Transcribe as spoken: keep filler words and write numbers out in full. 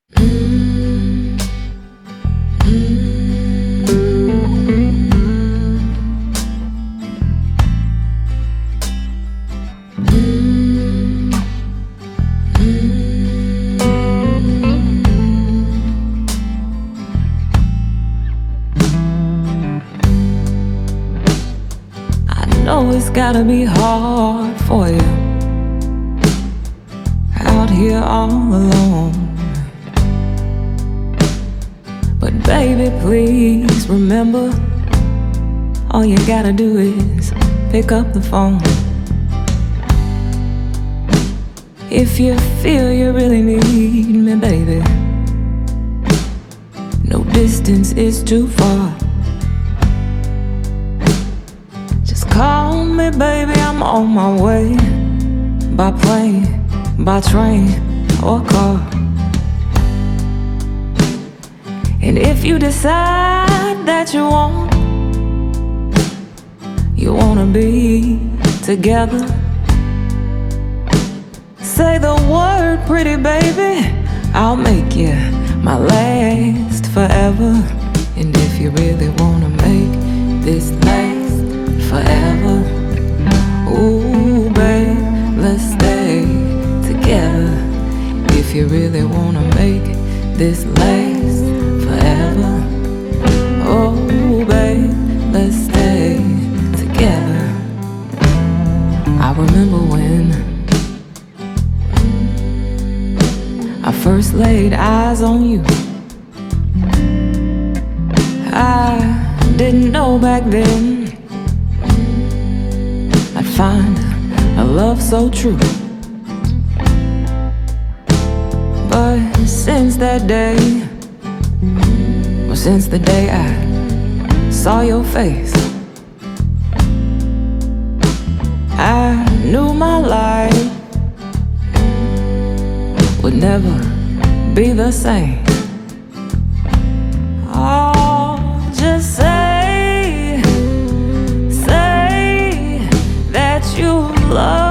know it's gotta be hard for you out here all alone. But baby, please remember, all you gotta do is pick up the phone. If you feel you really need me, baby, no distance is too far. Call me, baby, I'm on my way. By plane, by train, or car. And if you decide that you want, you wanna be together, say the word, pretty baby, I'll make you my last forever. And if you really wanna make this last forever, ooh, babe, let's stay together. If you really wanna make this last forever, oh, babe, let's stay together. I remember when I first laid eyes on you. I didn't know back then I'd find a love so true. But since that day, or since the day I saw your face, I knew my life would never be the same. Oh, just say you love